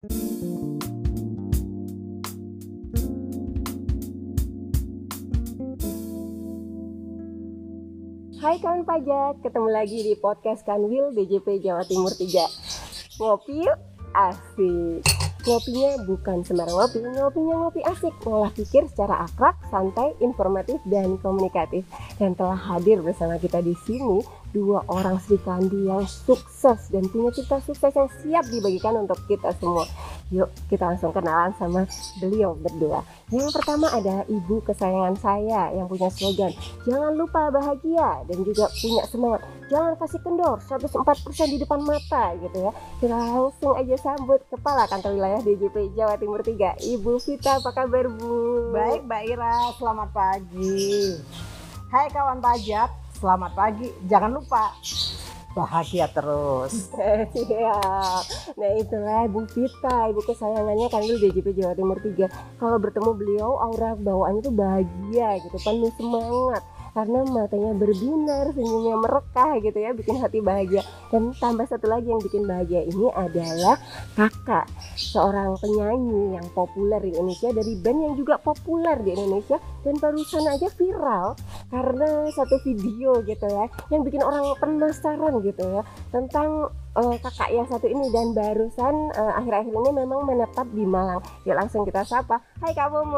Hai kawan pajak, ketemu lagi di podcast Kanwil DJP Jawa Timur 3. Ngopi yuk, asik. Ngopinya bukan sembarang ngopi, ngopinya ngopi asik, ngolah pikir secara akrab, santai, informatif, dan komunikatif. Dan telah hadir bersama kita di sini dua orang Sri Kandi yang sukses dan punya cerita sukses yang siap dibagikan untuk kita semua. Yuk kita langsung kenalan sama beliau berdua. Yang pertama ada ibu kesayangan saya yang punya slogan jangan lupa bahagia dan juga punya semangat. Jangan kasih kendor 104% di depan mata gitu ya. Kita langsung aja sambut Kepala Kantor Wilayah DJP Jawa Timur 3, Ibu Vita. Apa kabar Bu? Baik Mbak Ira, selamat pagi. Hai kawan pajak, selamat pagi. Jangan lupa bahagia terus. Iya. Nah itulah Bu Vita, ibu kesayangannya Kanwil DJP Jawa Timur 3. Kalau bertemu beliau aura bawaannya tuh bahagia gitu, penuh semangat. Karena matanya berbinar, senyumnya merekah gitu ya, bikin hati bahagia. Dan tambah satu lagi yang bikin bahagia ini adalah kakak, seorang penyanyi yang populer di Indonesia, dari band yang juga populer di Indonesia. Dan barusan aja viral karena satu video gitu ya, yang bikin orang penasaran gitu ya, tentang kakak yang satu ini. Dan barusan akhir-akhir ini memang menetap di Malang. Ya langsung kita sapa. Hai Kak Momo.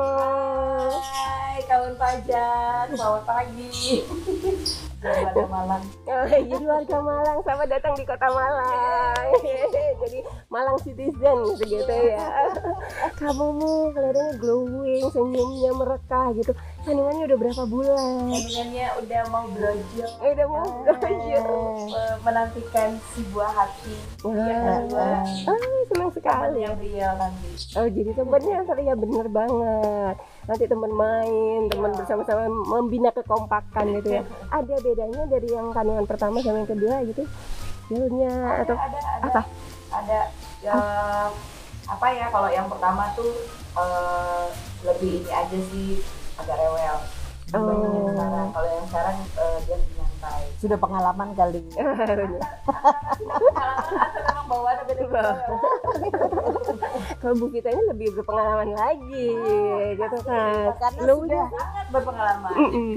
Hai kawan pajak, selamat pagi. Warga Malang. Jadi warga Malang, selamat datang di kota Malang. Jadi Malang citizen gitu ya. Kak Momo kelihatannya glowing, senyumnya merekah gitu. Kandungannya udah berapa bulan? Kandungannya udah mau brojol. Udah mau brojol. Menantikan si buah hati. Wah, senang sekali. Yang real nanti. Oh jadi temennya ya bener banget. Nanti teman main, teman bersama-sama membina kekompakan gitu ya. Ada bedanya dari yang kandungan pertama sama yang kedua gitu? Jalurnya atau apa? Ada apa ya, kalau yang pertama tuh lebih ini aja sih, agak rewel dibanding yang sekarang. Kalau yang sekarang dia lebih nyantai. Sudah pengalaman kali. Pengalaman atau memang bawaannya beda-beda. Kalau Bu Vita ini lebih berpengalaman lagi gitu kan. Karena Sudah Sangat berpengalaman.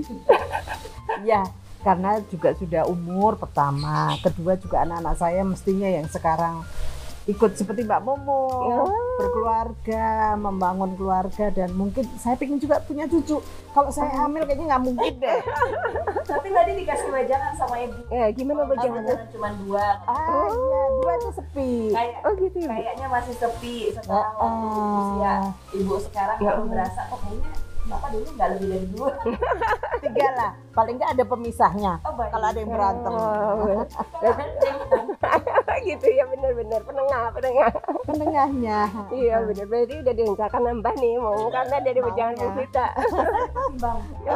ya, karena juga sudah umur pertama, kedua juga anak-anak saya mestinya yang sekarang ikut seperti Mbak Momo, berkeluarga, membangun keluarga, dan mungkin saya pengen juga punya cucu. Kalau saya hamil kayaknya nggak mungkin deh. Tapi tadi dikasih wejangan sama ibu. gimana Jangan bagaimana? cuma 2. Iya, 2 itu sepi. Gitu ya. Kayaknya masih sepi sekarang waktu usia ibu sekarang. Kalau berasa kok kayaknya bapak dulu nggak lebih dari 2. 3 lah, paling nggak ada pemisahnya. Oh, baik. Kalau ada yang berantem. Gitu ya, benar-benar penengah. Penengahnya. Iya benar, berarti udah direncanakan nambah nih mau karena dari wejangan Bu Vita. Bang.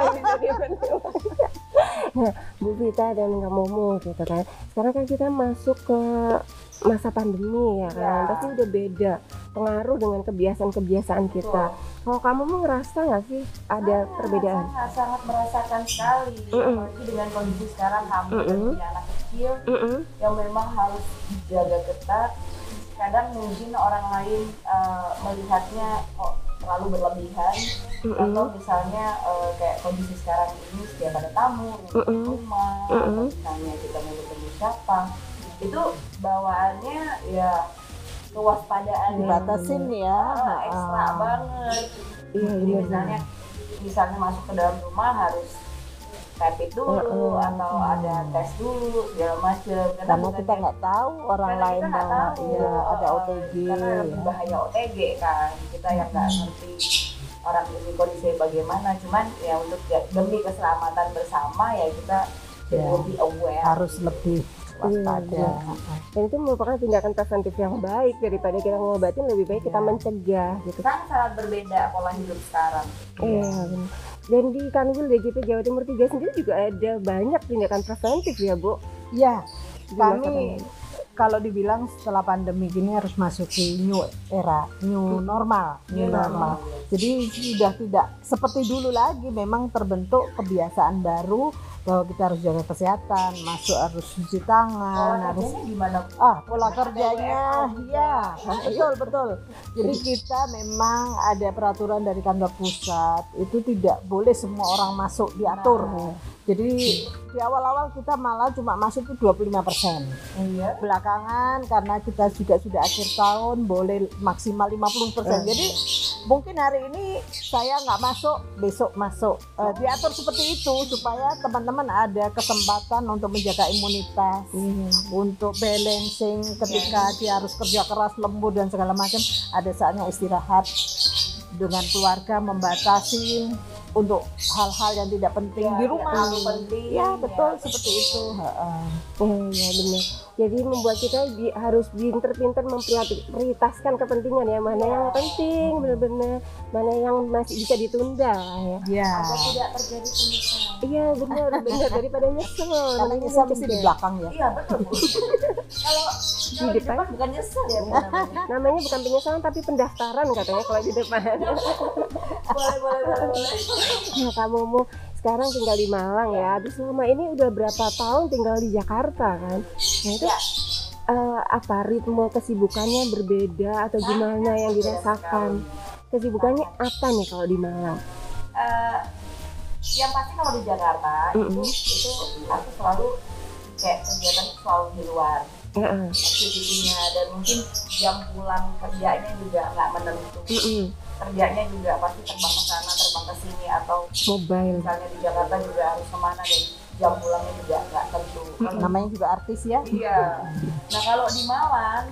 Nah, Bu Vita dan Kak Momo gitu kan. Sekarang kan kita masuk ke masa pandemi ya kan. Pasti udah beda pengaruh dengan kebiasaan kita. Kalau kamu mau ngerasa nggak sih ada perbedaan? Sangat merasakan sekali. Apalagi dengan kondisi sekarang hamil dan punya anak kecil yang memang harus dijaga ketat. Kadang mungkin orang lain melihatnya kok terlalu berlebihan, atau misalnya kayak kondisi sekarang ini setiap ada tamu di rumah, atau misalnya kita mau ketemu siapa, itu bawaannya ya kewaspadaan Dibatasin ya. ekstra banget. Iya, Jadi misalnya masuk ke dalam rumah harus rapid dulu atau ada tes dulu segala macam. Karena kita nggak tahu orang lain bawa, iya ada OTG. Karena lebih bahaya OTG kan, kita yang nggak ngerti orang ini kondisinya bagaimana. Cuman ya untuk demi keselamatan bersama ya kita lebih aware. Harus lebih waspada. Dan itu merupakan tindakan preventif yang baik daripada kita ngobatin, lebih baik kita mencegah gitu. Sangat berbeda pola hidup sekarang. Iya benar. Dan di Kanwil DJP Jawa Timur 3 sendiri juga ada banyak tindakan preventif ya Bu? Ya, Di masa kami pandemi. kalau dibilang setelah pandemi ini harus masuk ke new era, new normal. Jadi sudah tidak seperti dulu lagi, memang terbentuk kebiasaan baru bahwa kita harus jaga kesehatan, masuk harus cuci tangan, harus gimana? Pola kerjanya ya betul. Jadi kita memang ada peraturan dari kantor pusat, itu tidak boleh semua orang masuk diatur. Jadi di awal-awal kita malah cuma masuk itu 25%. Iya. Belakangan karena kita juga sudah akhir tahun boleh maksimal 50%. Jadi mungkin hari ini saya nggak masuk, besok masuk. Diatur seperti itu supaya teman-teman ada kesempatan untuk menjaga imunitas, untuk balancing ketika dia harus kerja keras, lembur dan segala macam. Ada saatnya istirahat dengan keluarga, membatasi untuk hal-hal yang tidak penting di rumah. Penting. Ya betul seperti itu. Ya benar. Jadi membuat kita harus pinter-pinter memprioritaskan kepentingan ya, mana yang penting benar-benar, mana yang masih bisa ditunda ya. Ya. Agar tidak terjadi penyesalan. Iya benar daripada nyesel. Karena nyesel mesti di belakang ya. Iya betul. Kalau Di depan bukan nyesel ya. namanya bukan penyesalan tapi pendaftaran katanya kalau di depan. boleh. Nah kamu mau sekarang tinggal di Malang ya, habis selama ini udah berapa tahun tinggal di Jakarta kan? Nah itu apa ritme kesibukannya berbeda atau gimana yang dirasakan? Kesibukannya apa nih kalau di Malang? Yang pasti kalau di Jakarta itu aku selalu kayak kegiatan selalu di luar. Aktivitinya dan mungkin jam pulang kerjanya juga nggak menentu. Kerjanya juga pasti terbang ke sana, terbang ke sini, atau mobile. Misalnya di Jakarta juga harus kemana dan jam pulangnya juga nggak tentu. Namanya juga artis ya. Iya. Nah kalau di Malang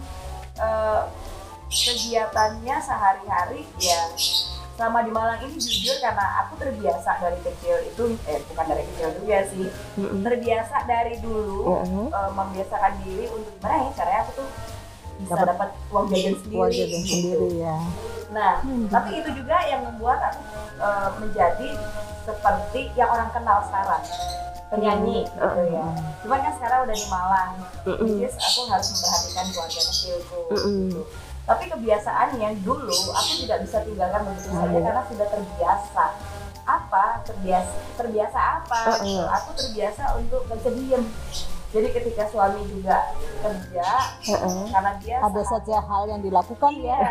kegiatannya sehari-hari ya selama di Malang ini jujur karena aku terbiasa dari kecil itu bukan dari kecil juga sih, terbiasa dari dulu membiasakan diri untuk gimana ya caranya aku tuh bisa dapat uang jajan sendiri. Ya. Nah, tapi itu juga yang membuat aku menjadi seperti yang orang kenal sekarang, penyanyi gitu ya. Cuman kan sekarang udah di Malang, which is aku harus memperhatikan keluarga kecilku gitu. Tapi kebiasaannya dulu aku tidak bisa tinggalkan begitu saja karena sudah terbiasa. Terbiasa apa? Aku terbiasa untuk diem. Jadi ketika suami juga kerja, karena dia ada saja hal yang dilakukan ya.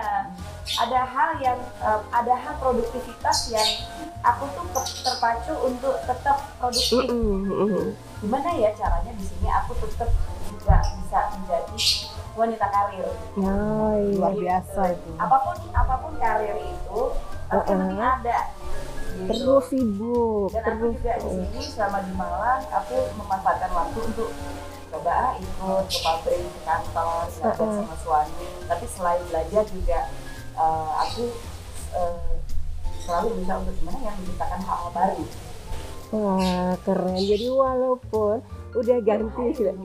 Ada hal produktivitas yang aku tuh terpacu untuk tetap produktif. Gimana ya caranya di sini aku tetap juga bisa menjadi wanita karir. Luar biasa itu. Apapun karir itu, tapi mesti ada. Gitu. Terus sibuk. Dan aku juga di sini selama di Malang, aku memanfaatkan waktu untuk coba ikut ke pabrik, ke kantor, belajar sama suami. Tapi selain belajar juga aku selalu bisa untuk gimana ya menciptakan hal baru. Wah keren. Jadi walaupun udah ganti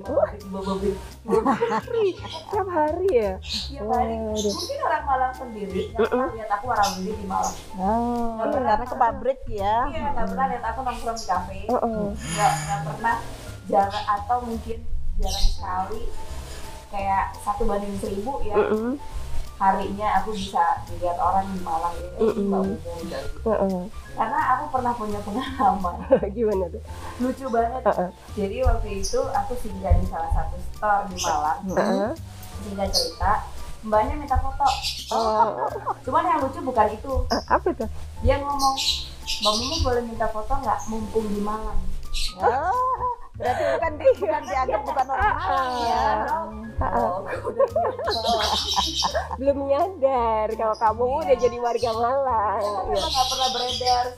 tiap hari ya. Mungkin orang Malang sendiri nggak pernah lihat aku orang beli di Malang. Karena ke pabrik ya. Iya, nggak pernah lihat aku nongkrong di kafe. Nggak pernah jarang, atau mungkin jarang sekali kayak 1:1000 ya. Harinya aku bisa dilihat orang di Malang ini Mbak Mumu gitu. Karena aku pernah punya pengalaman. Gimana tuh? Lucu banget. Jadi waktu itu aku singgah di salah satu store di Malang. Singgah cerita, mbaknya minta foto. Cuman yang lucu bukan itu. Apa tuh? Dia ngomong, Mbak Mumu boleh minta foto nggak mumpung di Malang? Berarti bukan dianggap bukan orang Malang ya. Belum nyadar kalau kamu udah jadi warga Malang. Memang nggak pernah beredar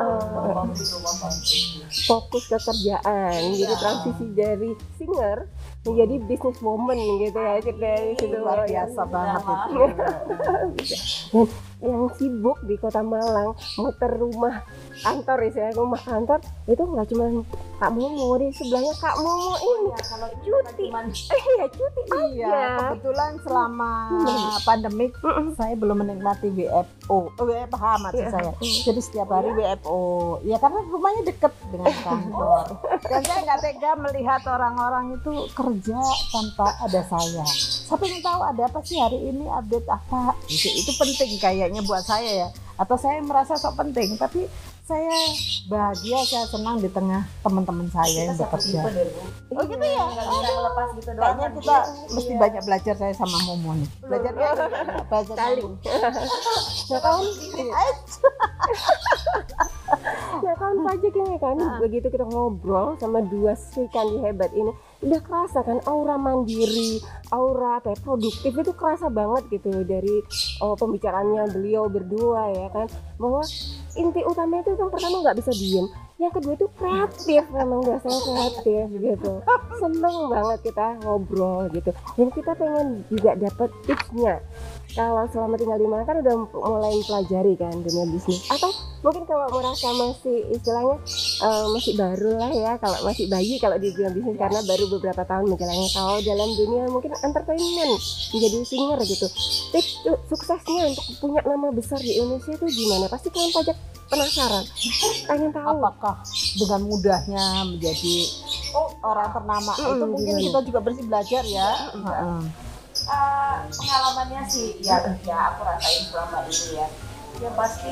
Fokus ke kerjaan, jadi transisi dari singer menjadi businesswoman gitu ya, dari situ. Luar biasa banget itu. Dan yang sibuk di Kota Malang muter rumah kantor rumah kantor itu nggak cuma Kak Momo, di sebelahnya Kak Momo ini cuti. Cuti aja. Kebetulan selama pandemik saya belum menikmati WFH maksud saya. Jadi setiap hari WFO. Ya karena rumahnya deket dengan kantor. Dan saya nggak tega melihat orang-orang itu kerja tanpa ada saya. Saya pengen tahu ada apa sih hari ini, update apa. Itu penting kayaknya buat saya ya. Atau saya merasa sok penting, tapi saya bahagia, saya senang di tengah teman-teman saya yang bekerja. Oh gitu ya? Nggak bisa melepas gitu doang. Kayaknya kita mesti banyak belajar saya sama Momo nih. Belajar bahasa Saling. Ya kan? Ya kan pajak ini kan, begitu kita ngobrol sama dua Sri Kandi hebat ini, udah kerasa kan aura mandiri, aura apa ya, produktif itu kerasa banget gitu dari pembicaraannya beliau berdua ya kan, bahwa inti utamanya itu yang pertama nggak bisa diem, yang kedua itu kreatif, memang dasarnya kreatif gitu. Seneng banget kita ngobrol gitu, dan kita pengen juga dapet tipsnya. Kalau selama tinggal di mana kan udah mulai mempelajari kan dunia bisnis, atau mungkin kalau merasa masih istilahnya masih baru lah ya, kalau masih bayi kalau di dunia bisnis karena baru beberapa tahun menjalani. Kalau dalam dunia mungkin entertainment menjadi singer gitu, tips suksesnya untuk punya nama besar di Indonesia itu gimana? Pasti kalian pajak penasaran, pengen tahu apakah dengan mudahnya menjadi orang ternama itu mungkin gimana? kita juga bersih belajar ya. Pengalamannya sih ya aku rasain selama ini ya. Yang pasti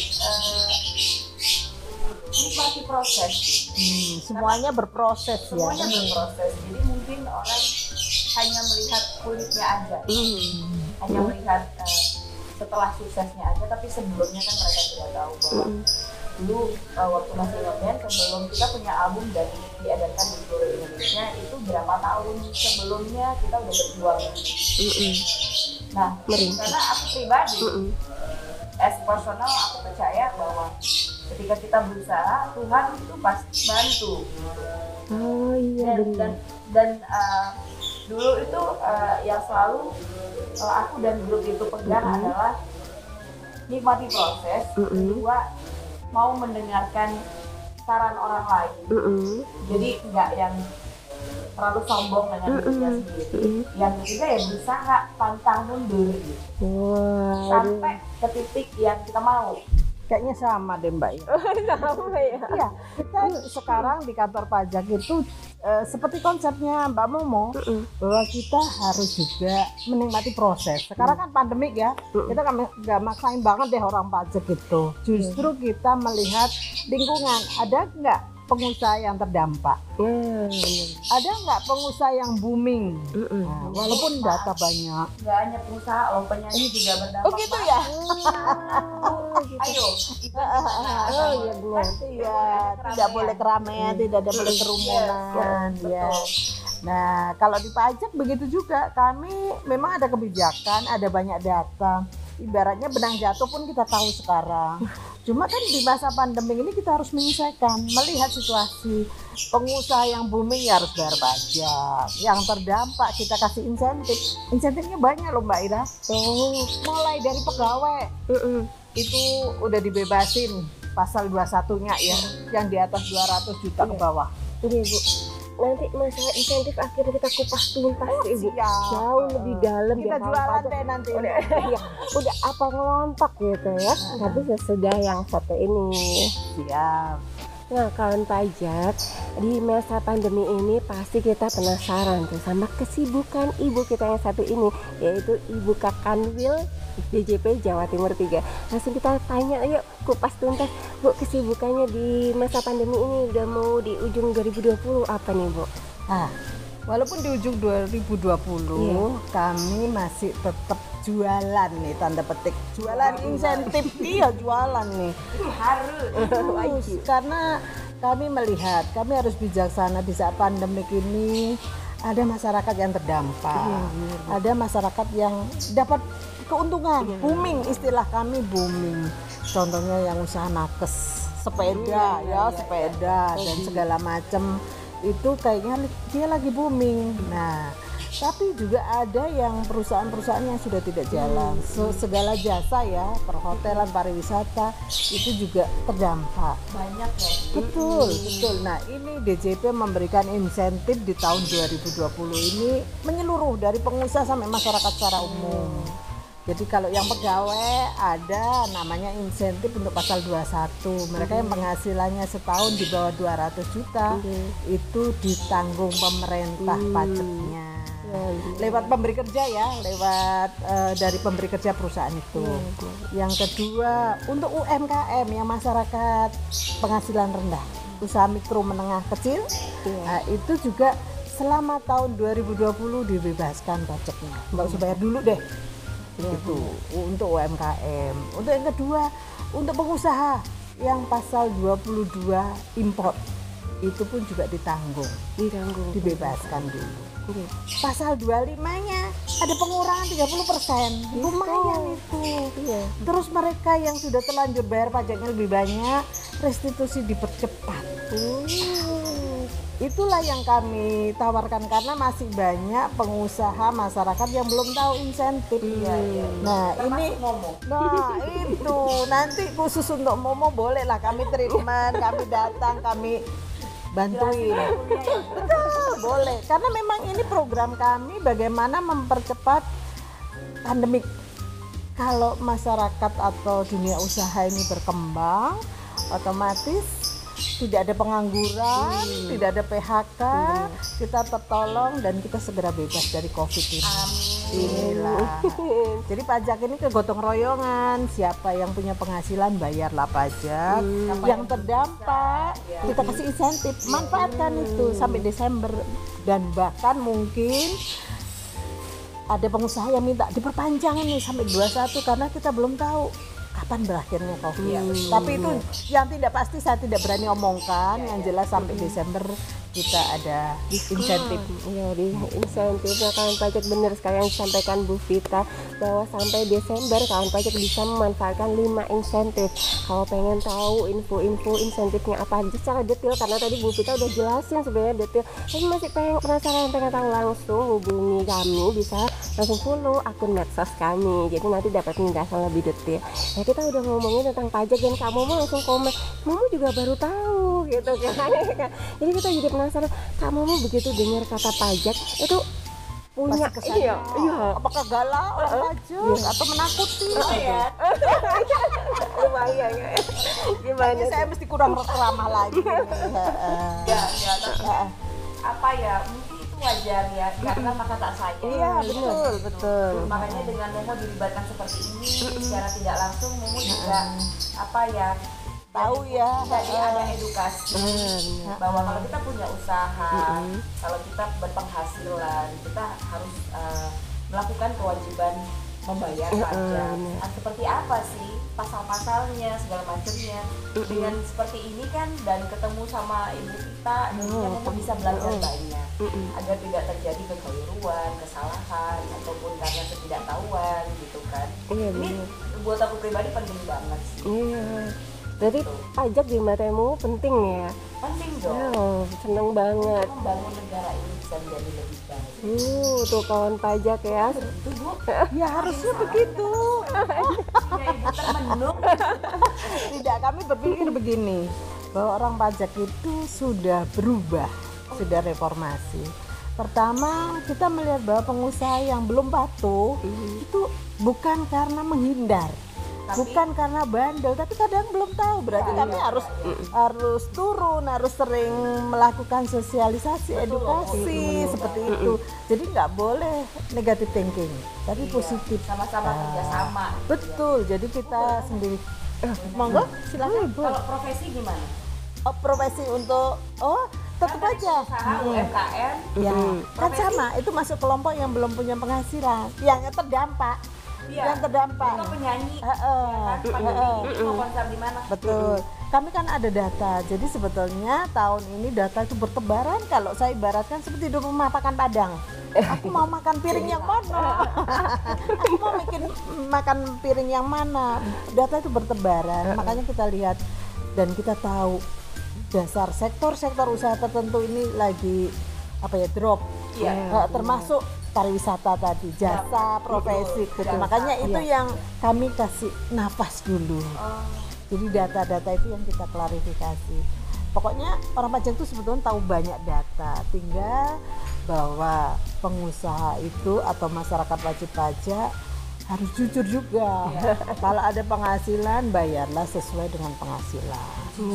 nikmati proses. Semuanya berproses ya. Semuanya berproses. Jadi mungkin orang hanya melihat kulitnya aja, hanya melihat setelah suksesnya aja, tapi sebelumnya kan mereka tidak tahu bahwa dulu waktu masih ngeband, sebelum kita punya album dan diedarkan di seluruh Indonesia, itu berapa tahun sebelumnya kita udah berjuang. Nah, karena aku pribadi, as personal, aku percaya bahwa ketika kita berusaha, Tuhan itu pasti bantu. Oh iya, dan dulu itu yang selalu aku dan grup itu pegang adalah nikmati proses. Kedua, mau mendengarkan saran orang lain. Jadi nggak yang terlalu sombong dengan dirinya sendiri. Yang ketiga ya berusaha pantang mundur gitu. Sampai ke titik yang kita mau. Kayaknya sama deh Mbak ya. Sama ya. Iya, kita sekarang di kantor pajak itu seperti konsepnya Mbak Momo, bahwa kita harus juga menikmati proses. Sekarang kan pandemik ya, kita nggak maksain banget deh orang pajak itu. Justru kita melihat lingkungan, ada nggak pengusaha yang terdampak? Ada nggak pengusaha yang booming? Nah, walaupun data banyak. Nggak hanya pengusaha, loh, penyanyi juga berdampak. Oh gitu ya? Ayo. Oh iya benar. Iya, tidak boleh keramaian, tidak boleh kerumunan. Ya. Nah, kalau di pajak begitu juga. Kami memang ada kebijakan, ada banyak data. Ibaratnya benang jatuh pun kita tahu sekarang. Cuma kan di masa pandemi ini kita harus menyesuaikan, melihat situasi. Pengusaha yang booming ya harus bayar pajak, yang terdampak kita kasih insentif. Insentifnya banyak loh Mbak Ira. Mulai dari pegawai itu udah dibebasin pasal 21-nya ya, yang di atas 200 juta ke bawah. Iya Bu, nanti masalah insentif akhirnya kita kupas tuntas Ibu, jauh lebih dalam. Kita jualan deh nanti. Udah apa ngelontok gitu ya. Tapi sesudah yang satu ini. Siap. Nah kawan pajak, di masa pandemi ini pasti kita penasaran tuh sama kesibukan ibu kita yang satu ini, yaitu Ibu Kakanwil DJP Jawa Timur 3. Langsung kita tanya, yuk kupas tuntas Bu, kesibukannya di masa pandemi ini, udah mau di ujung 2020 apa nih Bu? Nah, walaupun di ujung 2020 kami masih tetap jualan nih, tanda petik jualan insentif. Iya jualan nih, harus karena kami melihat kami harus bijaksana di saat pandemik ini. Ada masyarakat yang terdampak, ada masyarakat yang dapat keuntungan, booming, istilah kami booming. Contohnya yang usaha nakes, sepeda sepeda dan segala macam itu kayaknya dia lagi booming. Nah, tapi juga ada yang perusahaan-perusahaan yang sudah tidak jalan. Segala jasa ya, perhotelan, pariwisata itu juga terdampak. Banyak ya. Betul. Nah, ini DJP memberikan insentif di tahun 2020 ini menyeluruh dari pengusaha sampai masyarakat secara umum. Jadi kalau yang pegawai ada namanya insentif untuk pasal 21. Mereka yang penghasilannya setahun di bawah 200 juta itu ditanggung pemerintah pajaknya. lewat pemberi kerja ya, lewat dari pemberi kerja perusahaan itu. Yang kedua untuk UMKM yang masyarakat penghasilan rendah, usaha mikro menengah kecil, nah, itu juga selama tahun 2020 dibebaskan pajaknya, nggak usah bayar dulu deh. Itu untuk UMKM. Untuk yang kedua untuk pengusaha yang pasal 22 import itu pun juga ditanggung, dibebaskan dulu. Pasal 25-nya ada pengurangan 30%, lumayan itu. Terus mereka yang sudah terlanjur bayar pajaknya lebih banyak, restitusi dipercepat. Itulah yang kami tawarkan karena masih banyak pengusaha masyarakat yang belum tahu insentif. Nah ini, itu nanti khusus untuk Momo bolehlah kami treatment, kami datang, kami bantuin. Betul, boleh. Karena memang ini program kami bagaimana mempercepat pandemik. Kalau masyarakat atau dunia usaha ini berkembang, otomatis tidak ada pengangguran, tidak ada PHK, kita tertolong dan kita segera bebas dari COVID ini. Inilah. Jadi pajak ini kegotong royongan, siapa yang punya penghasilan bayarlah pajak, yang terdampak kita kasih insentif, manfaatkan itu sampai Desember dan bahkan mungkin ada pengusaha yang minta diperpanjang nih sampai 21 karena kita belum tahu kapan berakhirnya COVID. Tapi itu yang tidak pasti saya tidak berani omongkan. Yang jelas sampai Desember kita ada insentif. Iya, di insentif kawan pajak benar sekali yang disampaikan Bu Vita bahwa sampai Desember kawan pajak bisa memanfaatkan 5 insentif. Kalau pengen tahu info-info insentifnya apa aja secara detail karena tadi Bu Vita udah jelasin sebenarnya detail. Tapi masih penasaran pengen tahu langsung hubungi kami bisa langsung follow akun medsos kami. Jadi nanti dapat penjelasan lebih detail. Nah, kita udah ngomongin tentang pajak dan kamu mau langsung komen. Momo juga baru tahu gitu kan. Jadi kita jadi penasaran, kamu mau begitu dengar kata pajak itu punya iya. Apakah galak orang pajak atau menakuti? Lumayan ya. Gimana? Saya mesti kurang ramah lagi. Apa ya? Mungkin itu wajar ya, karena maka tak sayang. Iya, betul. Makanya dengan Momo dilibatkan seperti ini, secara tidak langsung Momo juga apa ya? Tahu ya, jadi ada edukasi bahwa kalau kita punya usaha, kalau kita berpenghasilan, kita harus melakukan kewajiban membayar pajak. Seperti apa sih pasal-pasalnya, segala macamnya. Dengan seperti ini kan dan ketemu sama Ibu Vita, Momo bisa belajar banyak agar tidak terjadi kekeliruan, kesalahan ataupun karena ketidaktahuan gitu kan. Ini buat aku pribadi penting banget sih. Berarti pajak di matamu penting ya? Penting dong. Seneng banget. Membangun negara ini bisa menjadi lebih baik. Tuh kawan pajak ya. Itu Bu. Ya harusnya begitu. Ya Ibu termenung. Tidak, kami berpikir begini, bahwa orang pajak itu sudah berubah, sudah reformasi. Pertama, kita melihat bahwa pengusaha yang belum patuh itu bukan karena menghindar. Bukan karena bandel, tapi kadang belum tahu. Berarti kami harus turun, harus sering melakukan sosialisasi, edukasi seperti itu. Jadi nggak boleh negatif thinking, tapi positif. Sama-sama kerjasama. Betul. Jadi kita sendiri. Monggo, silakan. Kalau profesi gimana? Profesi untuk tetap aja. Usaha UMKM. Ya, kan sama. Itu masuk kelompok yang belum punya penghasilan, yang terdampak. Yang terdampak. Itu penyanyi. Pandemi mau konser di mana? Betul. Kami kan ada data. Jadi sebetulnya tahun ini data itu bertebaran. Kalau saya ibaratkan seperti di rumah makan Padang. Aku mau makan piring yang mana? Aku mau makan piring yang mana? Data itu bertebaran. Makanya kita lihat dan kita tahu dasar sektor-sektor usaha tertentu ini lagi drop. Termasuk pariwisata tadi, jasa, profesi, makanya itu yang kami kasih nafas dulu. Jadi data-data itu yang kita klarifikasi. Pokoknya orang pajak itu sebetulnya tahu banyak data, tinggal bahwa pengusaha itu atau masyarakat wajib pajak harus jujur juga. Kalau ada penghasilan, bayarlah sesuai dengan penghasilan.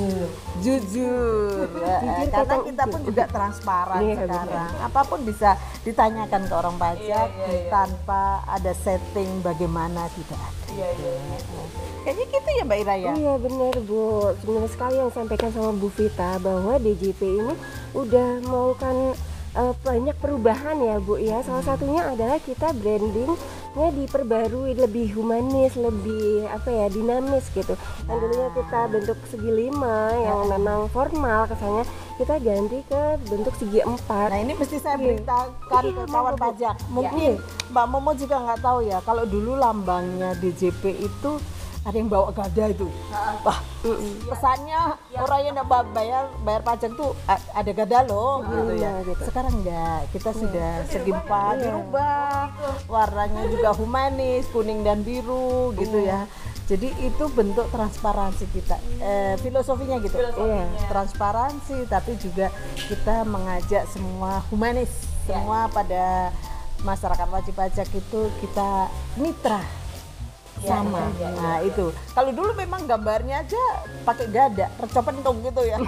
Jujur. Karena kita pun juga transparan sekarang. Apapun bisa ditanyakan ke orang pajak tanpa ada setting bagaimana, tidak ada. Kayaknya gitu ya Mbak Ira ya? Iya benar Bu, benar sekali yang disampaikan sama Bu Vita bahwa DJP ini udah melakukan banyak perubahan ya Bu ya. Salah satunya adalah kita brandingnya diperbarui, lebih humanis, lebih dinamis gitu. Yang dulunya kita bentuk segi 5 yang memang formal, kesannya kita ganti ke bentuk segi 4. Nah ini mesti saya beritakan ke kawan pajak. Mungkin Mbak Momo juga nggak tahu ya, kalau dulu lambangnya DJP itu ada yang bawa gada itu. Wah, pesannya orang yang bayar pajak tuh ada gada loh gitu ya. Sekarang enggak, kita sudah segi 4 dirubah. Warnanya juga humanis, kuning dan biru gitu ya. Jadi itu bentuk transparansi kita, filosofinya gitu. Transparansi, tapi juga kita mengajak semua humanis, semua pada masyarakat wajib pajak itu kita mitra. Sama. Nah itu kalau dulu memang gambarnya aja pakai gada percopentung gitu ya.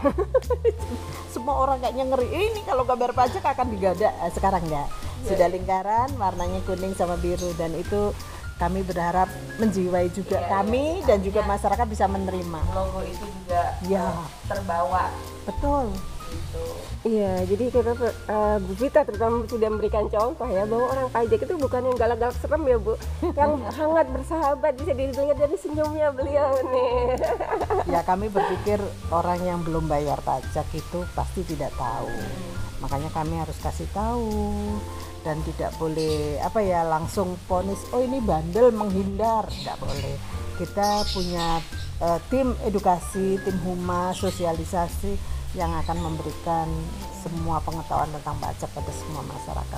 Semua orang kayaknya ngeri, ini kalau gambar pajak akan digada. Sekarang enggak, sudah lingkaran, warnanya kuning sama biru, dan itu kami berharap menjiwai juga kami dan juga masyarakat bisa menerima. Logo itu juga terbawa. Betul. Gitu. Iya, jadi kita Bu Vita terutama sudah memberikan contoh ya bahwa orang pajak itu bukan yang galak-galak serem ya Bu, yang hangat bersahabat, bisa dilihat dari senyumnya beliau nih. Ya kami berpikir orang yang belum bayar pajak itu pasti tidak tahu, makanya kami harus kasih tahu dan tidak boleh langsung vonis oh ini bandel menghindar, tidak boleh. Kita punya tim edukasi, tim humas, sosialisasi yang akan memberikan semua pengetahuan tentang pajak pada semua masyarakat.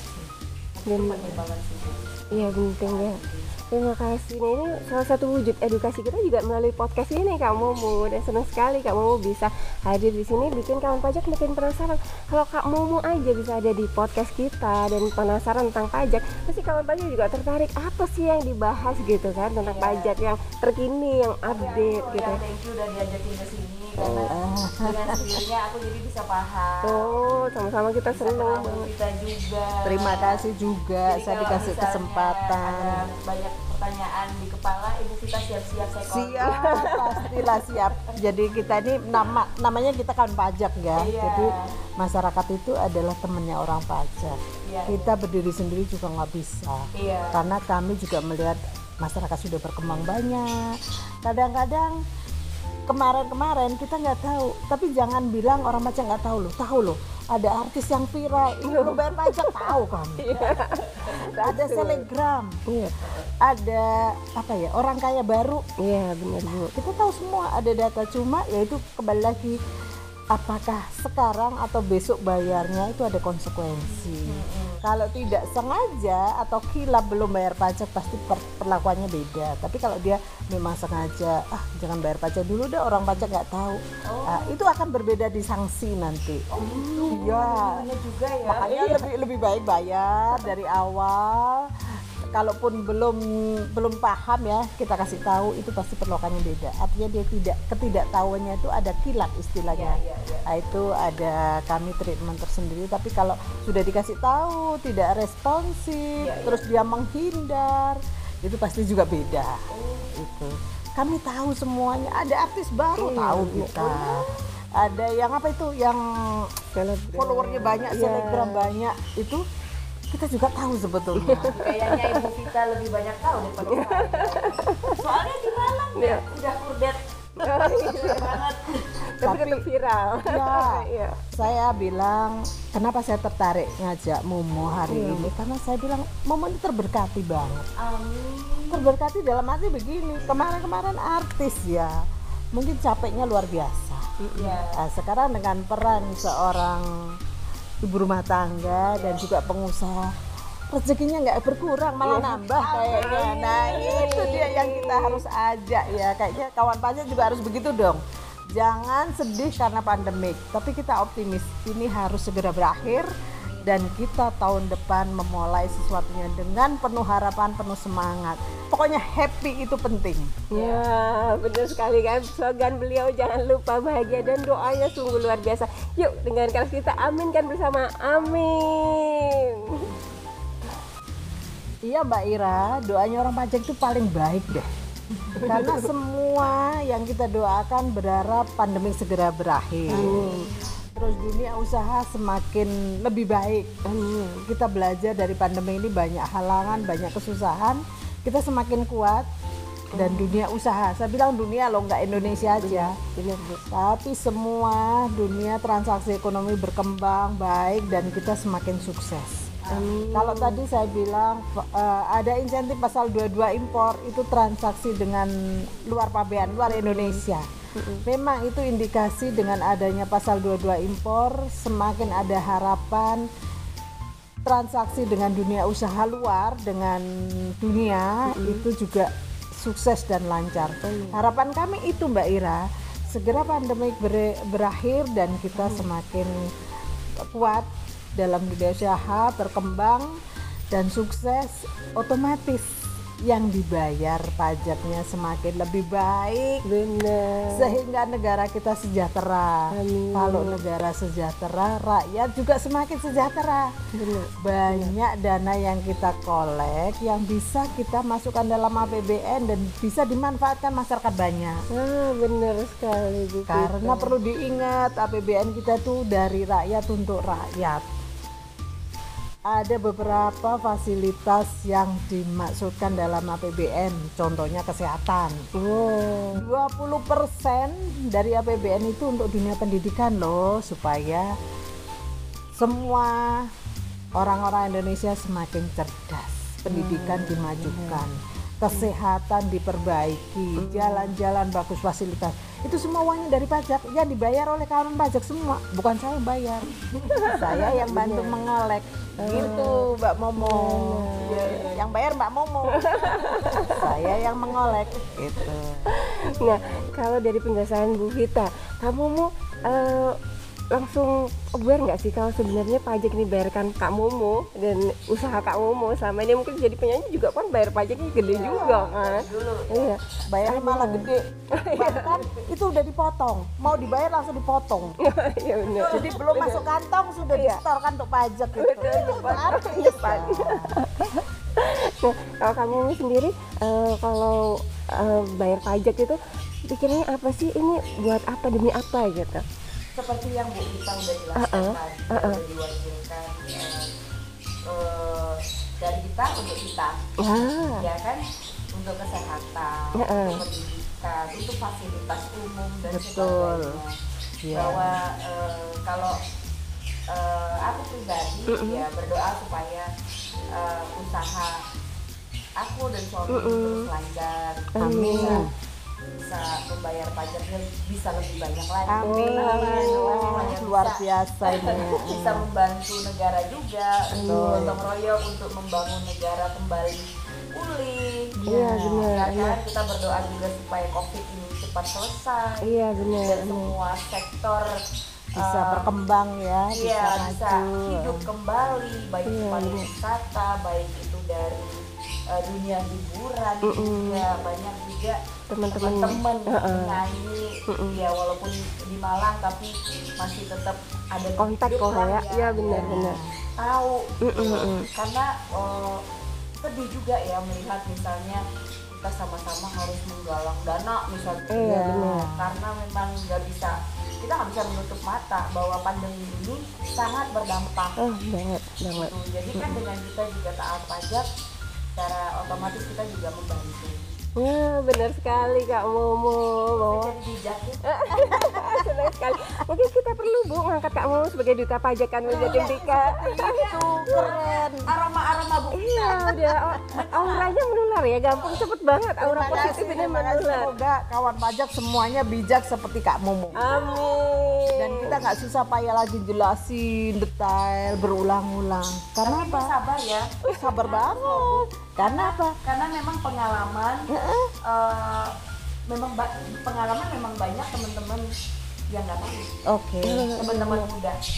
Iya penting ya. Terima kasih. Nah, ini salah satu wujud edukasi kita juga melalui podcast ini Kak Momo, dan senang sekali Kak Momo bisa hadir di sini, bikin kawan pajak makin penasaran. Kalau Kak Momo aja bisa ada di podcast kita dan penasaran tentang pajak, pasti kawan pajak juga tertarik apa sih yang dibahas gitu kan tentang pajak yang terkini, yang update gitu. Thank you udah diajakin ke sini karena dengan sendirinya aku jadi bisa paham. Sama-sama kita senang. Kita juga. Terima kasih juga, jadi saya dikasih kesempatan. Ada banyak pertanyaan di kepala, Ibu Vita siap-siap saya call. Siap, pastilah siap. Jadi kita ini namanya kita kan pajak ya. Jadi masyarakat itu adalah temannya orang pajak. Kita berdiri sendiri juga nggak bisa. Karena kami juga melihat masyarakat sudah berkembang banyak. Kadang-kadang kemarin kita nggak tahu, tapi jangan bilang orang pajak nggak tahu loh. Ada artis yang viral, ini belum bayar pajak, tahu kan? Ada selebgram, ada orang kaya baru. Iya benar Bu. Kita tahu semua, ada data, cuma yaitu kembali lagi apakah sekarang atau besok bayarnya itu ada konsekuensi. Kalau tidak sengaja atau kilap belum bayar pajak pasti perlakuannya beda. Tapi kalau dia memang sengaja, jangan bayar pajak dulu deh, orang pajak nggak tahu. Itu akan berbeda di sanksi nanti. Iya. Juga ya. Makanya lebih baik bayar dari awal. Kalaupun belum paham ya, kita kasih tahu, itu pasti perlakuannya beda. Artinya dia ketidaktahuannya itu ada kilat istilahnya. Nah, itu ada kami treatment tersendiri. Tapi kalau sudah dikasih tahu tidak responsif, terus dia menghindar, itu pasti juga beda. Itu kami tahu semuanya. Ada artis baru tahu kita. Ada yang yang followernya banyak, selebgram banyak, itu kita juga tahu sebetulnya. Kayaknya Ibu Vita lebih banyak tahu daripada saya. Soalnya di Malang ya udah kurdet banget. Tapi tetap viral. Ya, saya bilang kenapa saya tertarik ngajak Momo hari ini, karena saya bilang Momo ini terberkati banget. Amin. Terberkati dalam arti begini, kemarin artis ya, mungkin capeknya luar biasa. Nah, sekarang dengan peran seorang ibu rumah tangga dan juga pengusaha, rezekinya nggak berkurang, malah nambah kayaknya. Nah itu dia yang kita harus ajak ya, kayaknya kawan pajak juga harus begitu dong. Jangan sedih karena pandemik, tapi kita optimis ini harus segera berakhir dan kita tahun depan memulai sesuatunya dengan penuh harapan, penuh semangat. Pokoknya happy itu penting. Ya, benar sekali kan slogan beliau, jangan lupa bahagia, dan doanya sungguh luar biasa. Yuk dengan keras kita aminkan bersama, amin. Iya Mbak Ira, doanya orang pajak itu paling baik deh. Karena semua yang kita doakan berharap pandemi segera berakhir. Terus dunia usaha semakin lebih baik. Kita belajar dari pandemi ini, banyak halangan, banyak kesusahan. Kita semakin kuat. Dan dunia usaha, saya bilang dunia loh, nggak Indonesia aja. Benar, Bu. Tapi semua dunia transaksi ekonomi berkembang baik dan kita semakin sukses. Kalau tadi saya bilang ada insentif pasal 22 impor, itu transaksi dengan luar pabean, luar Indonesia. Memang itu indikasi dengan adanya pasal 22 impor semakin ada harapan transaksi dengan dunia usaha luar dengan dunia itu juga sukses dan lancar. Harapan kami itu Mbak Ira, segera pandemi berakhir dan kita semakin kuat dalam dunia usaha, berkembang dan sukses, otomatis yang dibayar pajaknya semakin lebih baik. Benar. Sehingga negara kita sejahtera. Amin. Kalau negara sejahtera, rakyat juga semakin sejahtera. Benar. Banyak dana yang kita kolek yang bisa kita masukkan dalam APBN dan bisa dimanfaatkan masyarakat banyak. Benar sekali, Bu. Karena perlu diingat, APBN kita tuh dari rakyat untuk rakyat. Ada beberapa fasilitas yang dimaksudkan dalam APBN, contohnya kesehatan. 20% dari APBN itu untuk dunia pendidikan loh, supaya semua orang-orang Indonesia semakin cerdas, pendidikan dimajukan, kesehatan diperbaiki, jalan-jalan bagus, fasilitas. Itu semua uangnya dari pajak, yang dibayar oleh kawan pajak semua, bukan saya yang bayar. Saya yang bantu mengolek. Gitu Mbak Momo. Yang bayar Mbak Momo. Saya yang mengolek gitu. Nah, kalau dari penjelasan Bu Vita, kamu mau langsung aware nggak sih kalau sebenarnya pajak ini bayarkan Kak Momo dan usaha Kak Momo selama ini mungkin jadi penyanyi juga kan bayar pajaknya gede juga kan? Iya, Bayarnya malah gede. Bahkan itu udah dipotong. Mau dibayar langsung dipotong. iya benar. Jadi belum masuk kantong sudah disetorkan untuk pajak gitu. Itu artis. Nah, kalau kamu sendiri kalau bayar pajak itu pikirnya apa sih, ini buat apa, demi apa gitu? Seperti yang Bu Vita udah jelaskan tadi, udah diwakilkan dari kita untuk kita, ya kan, untuk kesehatan, untuk pendidikan, untuk fasilitas umum dan sebagainya. Bahwa kalau aku pribadi ya berdoa supaya usaha aku dan suami terus lancar, bisa membayar pajaknya bisa lebih banyak lagi. Amin. Luar biasa ini. Bisa membantu negara juga, gotong royong untuk membangun negara kembali pulih. Iya benar. Ya kan, kita berdoa juga supaya COVID ini cepat selesai. Iya benar. Dan semua sektor bisa berkembang ya, bisa hidup kembali, baik itu pariwisata, baik itu dari dunia hiburan juga, banyak juga teman-teman penyanyi ya, walaupun di Malang tapi masih tetap ada kontak kok ya benar-benar tahu karena sedih juga ya melihat misalnya kita sama-sama harus menggalang dana misalnya, karena memang kita nggak bisa menutup mata bahwa pandemi ini sangat berdampak banget. Jadi kan dengan kita juga taat pajak, secara otomatis kita juga membantu. Ya benar sekali Kak Momo. Jadi bijak ya. Senang sekali. Mungkin kita perlu Bu ngangkat Kak Momo sebagai duta pajak kan menjadi Tika. Itu keren. Aroma Bu. Iya udah auranya menular ya, gampang cepet banget aura positif ini menular. Semoga kawan pajak semuanya bijak seperti Kak Momo. Amin. Dan kita nggak susah payah lagi jelasin detail berulang-ulang. Karena apa? Sabar ya. Sabar banget. Karena apa? Karena memang pengalaman pengalaman memang banyak teman-teman yang nggak tahu. Oke. Teman-teman muda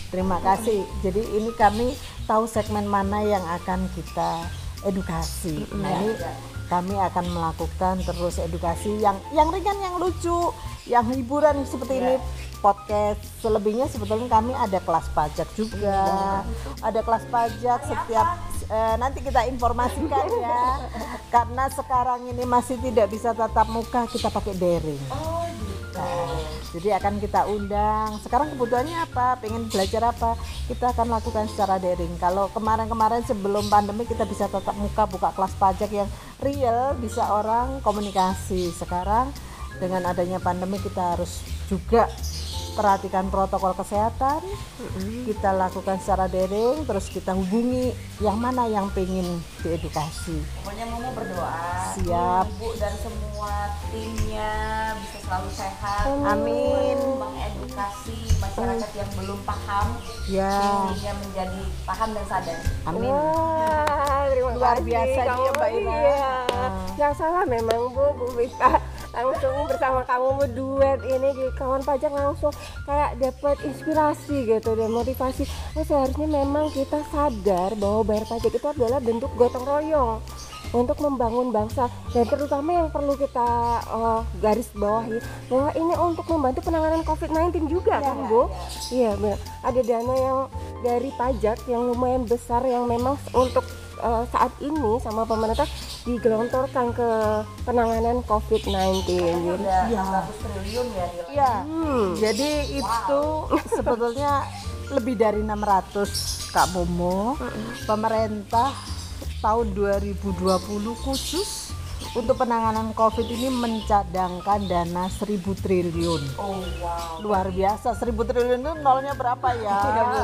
Terima kasih. Jadi ini kami tahu segmen mana yang akan kita edukasi. Nah, ini kami akan melakukan terus edukasi yang ringan, yang lucu, yang hiburan seperti ini podcast. Selebihnya sebetulnya kami ada kelas pajak juga. Ada kelas pajak setiap nanti kita informasikan ya. Karena sekarang ini masih tidak bisa tatap muka, kita pakai daring. Jadi akan kita undang. Sekarang kebutuhannya apa? Pengen belajar apa? Kita akan lakukan secara daring. Kalau kemarin-kemarin sebelum pandemi kita bisa tatap muka, buka kelas pajak yang real, bisa orang komunikasi. Sekarang dengan adanya pandemi kita harus juga perhatikan protokol kesehatan. Kita lakukan secara daring, terus kita hubungi yang mana yang pengen diedukasi. Pokoknya Momo berdoa Siap. Ibu dan semua timnya bisa selalu sehat. Amin. Mengedukasi masyarakat yang belum paham Ya. sehingga menjadi paham dan sadar. Amin. Wah, terima Luar kasih biasa kamu. dia, Mbak Ira. Iya. Nggak salah memang Bu Vita langsung bersama kamu berduet ini di Kawan Pajak, langsung kayak dapat inspirasi gitu dan motivasi. Seharusnya memang kita sadar bahwa bayar pajak itu adalah bentuk gotong royong untuk membangun bangsa, dan terutama yang perlu kita garis bawahi bahwa ini untuk membantu penanganan COVID-19 juga kan Bu? Iya benar. Ada dana yang dari pajak yang lumayan besar yang memang untuk saat ini sama pemerintah digelontorkan ke penanganan COVID-19. Udah 100 triliun ya nilai. Iya. Jadi itu sebetulnya lebih dari 600 Kak Momo. Pemerintah tahun 2020 khusus untuk penanganan COVID ini mencadangkan dana 1.000 triliun. Oh wow. Luar biasa. 1.000 triliun itu nolnya berapa ya?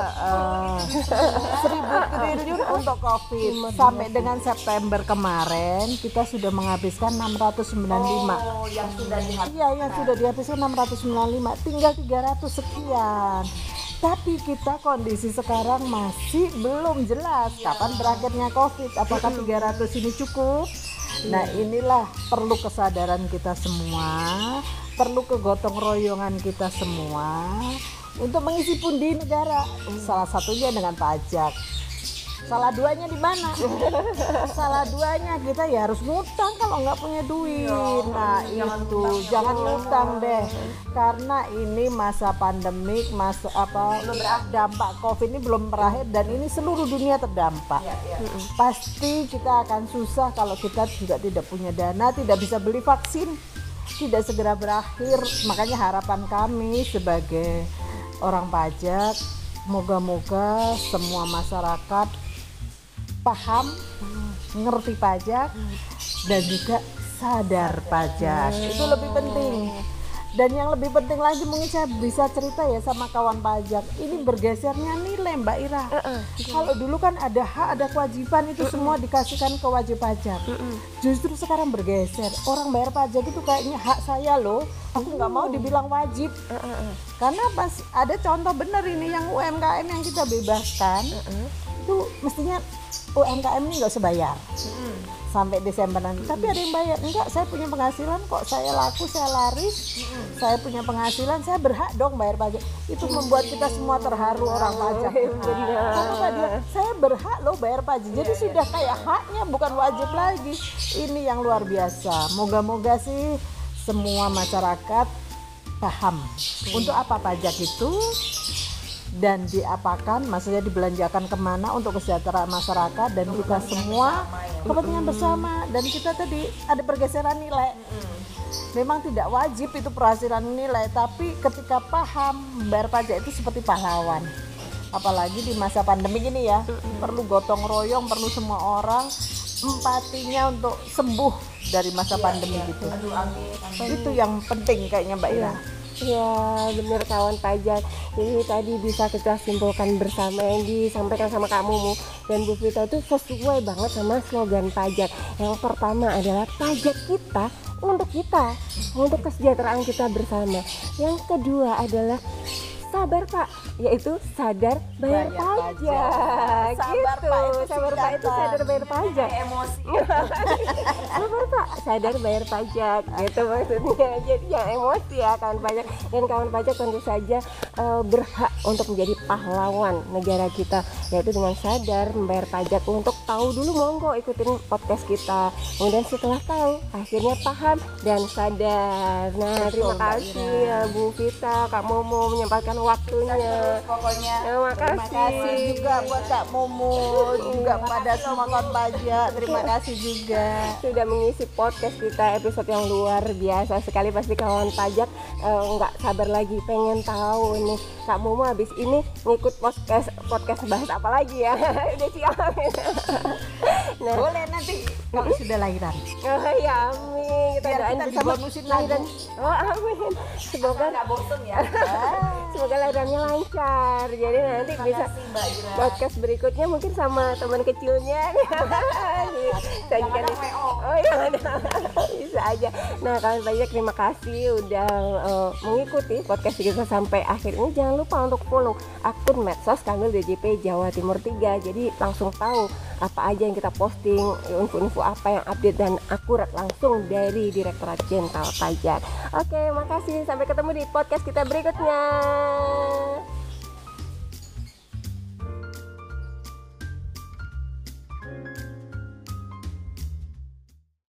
1.000 triliun untuk COVID. Sampai dengan September kemarin kita sudah menghabiskan 695. Oh, yang sudah dihabiskan. Iya, yang sudah dihabiskan 695, tinggal 300 sekian. Tapi kita kondisi sekarang masih belum jelas kapan berakhirnya COVID. Apakah 300 ini cukup? Nah, inilah perlu kesadaran kita semua, perlu kegotong royongan kita semua untuk mengisi pundi negara. Salah satunya dengan pajak. Salah duanya di mana? Salah duanya kita ya harus ngutang kalau nggak punya duit. Nah itu jangan ngutang deh, karena ini masa pandemik, masa dampak COVID ini belum berakhir dan ini seluruh dunia terdampak. Pasti kita akan susah kalau kita juga tidak punya dana, tidak bisa beli vaksin, tidak segera berakhir. Makanya harapan kami sebagai orang pajak, moga-moga semua masyarakat paham, ngerti pajak, dan juga sadar pajak. Itu lebih penting. Dan yang lebih penting lagi, mungkin saya bisa cerita ya sama kawan pajak, ini bergesernya nilai Mbak Ira. Kalau dulu kan ada hak, ada kewajiban, itu semua dikasihkan ke wajib pajak. Justru sekarang bergeser, orang bayar pajak itu kayaknya hak saya loh, aku nggak mau dibilang wajib. Karena pas ada contoh bener ini yang UMKM yang kita bebaskan, itu mestinya UMKM ini nggak usah bayar sampai Desember nanti, tapi ada yang bayar. Enggak, saya punya penghasilan kok, saya laku, saya laris, saya punya penghasilan, saya berhak dong bayar pajak. Itu membuat kita semua terharu orang pajak. Karena dia, saya berhak loh bayar pajak, jadi sudah kayak haknya, bukan wajib lagi. Ini yang luar biasa. Moga-moga sih semua masyarakat paham untuk apa pajak itu dan diapakan, maksudnya dibelanjakan kemana untuk kesejahteraan masyarakat dan kita semua kepentingan bersama. Dan kita tadi ada pergeseran nilai, memang tidak wajib itu perhasilan nilai, tapi ketika paham bayar pajak itu seperti pahlawan. Apalagi di masa pandemi ini ya, perlu gotong royong, perlu semua orang empatinya untuk sembuh dari masa pandemi gitu. Itu yang penting kayaknya Mbak Ira. Ya benar kawan pajak, ini tadi bisa kita simpulkan bersama yang disampaikan sama kamu dan Bu Vita itu sesuai banget sama slogan pajak. Yang pertama adalah pajak kita, untuk kesejahteraan kita bersama. Yang kedua adalah sabar Pak, yaitu sadar bayar pajak. Sabar, Gitu. Pak, itu Sabar Pak itu sadar bayar pajak. Kayak emosi. Sabar Pak, sadar bayar pajak. Gitu maksudnya. Jadi jangan emosi ya kawan pajak. Dan kawan pajak tentu saja berhak untuk menjadi pahlawan negara kita, yaitu dengan sadar membayar pajak. Untuk tahu dulu monggo ikutin podcast kita. Kemudian setelah tahu, akhirnya paham dan sadar. Nah, terima kasih ya Bu Vita, Kak Momo menyempatkan waktunya. Terus pokoknya Terima Terima kasih juga buat Kak Momo, juga pada semua kawan pajak. Terima kasih juga. Sudah mengisi podcast kita episode yang luar biasa sekali. Pasti kawan pajak nggak sabar lagi pengen tahu nih Kak Momo habis ini ngikut podcast bahas apa lagi ya. Udah siap. Nah, Boleh nanti kalau sudah lahiran. oh ya amin, kita Biar doain kita bersama dibonusin lahiran. Oh amin, semoga nggak bosen ya. semoga lahirannya lancar. Jadi nanti Terima bisa kasih Mbak Ira. podcast berikutnya mungkin sama teman kecilnya. Sajikan Kadang-kadang WO. oh ya ada. Bisa aja. Nah kalian banyak terima kasih udah mengikuti podcast kita sampai akhir ini. Jangan lupa untuk follow akun medsos Kanwil DJP Jawa Timur 3. Jadi langsung tahu apa aja yang kita posting, info-info apa yang update dan akurat langsung dari Direktorat Jenderal Pajak. Oke, makasih. Sampai ketemu di podcast kita berikutnya.